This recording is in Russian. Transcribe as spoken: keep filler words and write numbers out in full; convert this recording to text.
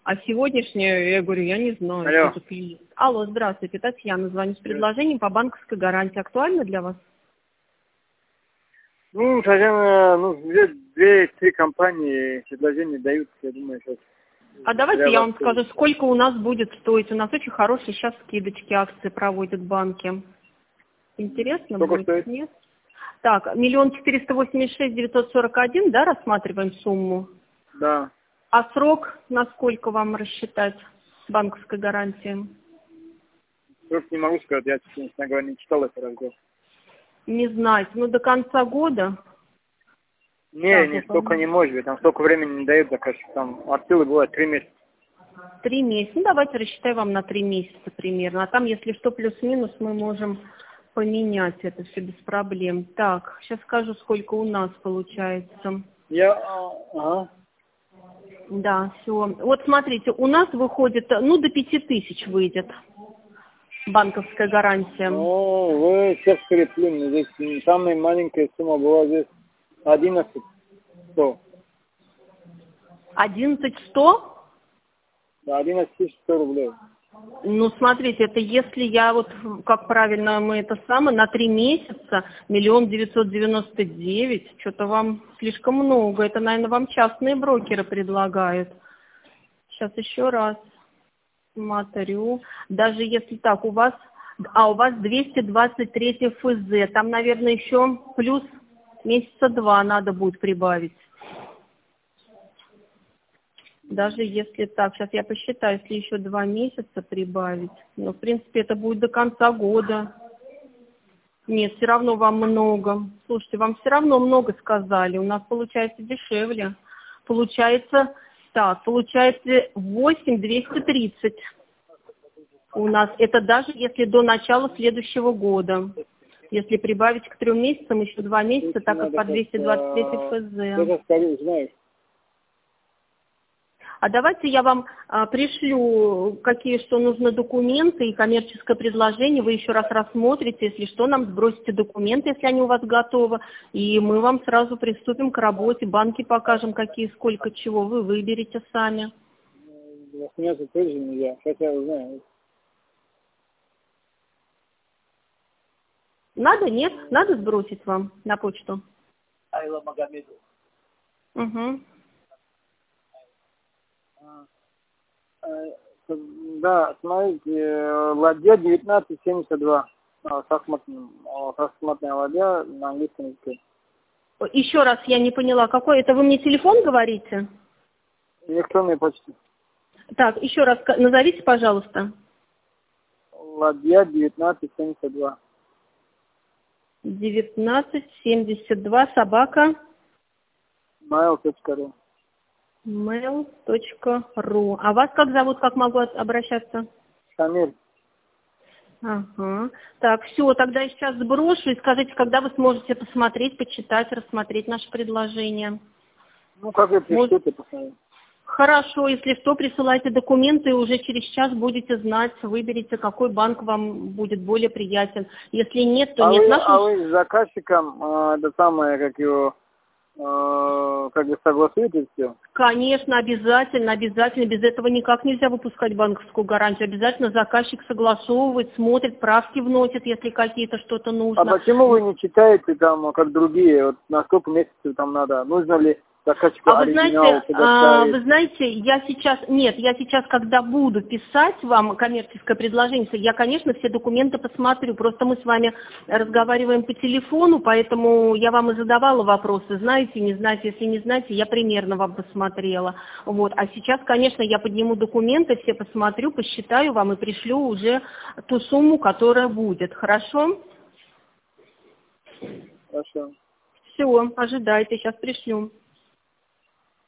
А сегодняшнее, я говорю, я не знаю, Алло. что это клиент. Алло, здравствуйте, Татьяна, звоню с предложением по банковской гарантии. Актуально для вас? Ну, наверное, ну, две, две-три компании предложения дают, я думаю, сейчас. А давайте для я вас вам тоже. скажу, сколько у нас будет стоить. У нас очень хорошие сейчас скидочки, акции проводят банки. Интересно Сколько будет? стоит? Нет? Так, миллион четыреста восемьдесят шесть девятьсот сорок один, да, рассматриваем сумму? Да. А срок на сколько вам рассчитать банковской гарантии? Просто не могу сказать, я, честно говоря, не читал этот раздел. Не знаете, ну до конца года? Не, Так, не, ну, столько не по-моему, может быть, там столько времени не дают заказчик, там отсылы бывают три месяца. три месяца. Ну, давайте рассчитаем вам на три месяца примерно. А там, если что, плюс-минус, мы можем поменять это все без проблем. Так, сейчас скажу, сколько у нас получается. Я, а, ага. Да, все. Вот смотрите, у нас выходит, ну, до пяти тысяч выйдет банковская гарантия. Ну, вы сейчас переплюнули, здесь самая маленькая сумма была здесь одиннадцать сто. Одиннадцать сто? Да, одиннадцать тысяч сто рублей. Ну, смотрите, это если я вот, как правильно мы это самое, на три месяца, миллион девятьсот девяносто девять, что-то вам слишком много. Это, наверное, вам частные брокеры предлагают. Сейчас еще раз смотрю. Даже если так, у вас, а у вас двести двадцать три эф зэ, там, наверное, еще плюс месяца два надо будет прибавить. Даже если так, сейчас я посчитаю, если еще два месяца прибавить, ну, в принципе, это будет до конца года. Нет, все равно вам много. Слушайте, вам все равно много сказали, у нас получается дешевле. Получается, так, получается восемь двести тридцать у нас. Это даже если до начала следующего года. Если прибавить к трем месяцам еще два месяца, так как по двести двадцать три эф зэ. Я сейчас скажу, знаешь. А давайте я вам а, пришлю, какие что нужны документы и коммерческое предложение. Вы еще раз рассмотрите, если что, нам сбросите документы, если они у вас готовы. И мы вам сразу приступим к работе. Банки покажем, какие, сколько, чего. Вы выберете сами. восемнадцать тоже нельзя, хотя я знаю. Надо? Нет? Надо сбросить вам на почту? Айла Магомеду. Угу. Да, смотрите, ладья девятнадцать семьдесят два. Шахматная, шахматная ладья на английском языке. Еще раз я не поняла, какой это вы мне телефон говорите? Электронная почта. Так, еще раз назовите, пожалуйста. Ладья девятнадцать семьдесят два. девятнадцать семьдесят два собака. mail точка ру. mail точка ру. А вас как зовут, как могу обращаться? Шамиль. Ага. Так, все, тогда я сейчас сброшу и скажите, когда вы сможете посмотреть, почитать, рассмотреть наше предложение. Ну, как вы пришлете, Может... посмотрите. Хорошо, если что, присылайте документы, и уже через час будете знать, выберите, какой банк вам будет более приятен. Если нет, то А нет. вы, Нашим... а вы с заказчиком, э, это самое, как его, э, как бы согласуетесь все? Конечно, обязательно, обязательно. Без этого никак нельзя выпускать банковскую гарантию. Обязательно заказчик согласовывает, смотрит, правки вносит, если какие-то что-то нужно. А почему вы не читаете там, как другие, вот на сколько месяцев там надо? Нужно ли заказчику А вы оригинал знаете, а, предоставить? вы знаете, я сейчас, нет, я сейчас, когда буду писать вам коммерческое предложение, я, конечно, все документы посмотрю, просто мы с вами разговариваем по телефону, поэтому я вам и задавала вопросы, знаете, не знаете, если не знаете, я примерно вам посмотрела. Вот. А сейчас, конечно, я подниму документы, все посмотрю, посчитаю вам и пришлю уже ту сумму, которая будет. Хорошо? Хорошо. Все, ожидайте, сейчас пришлю.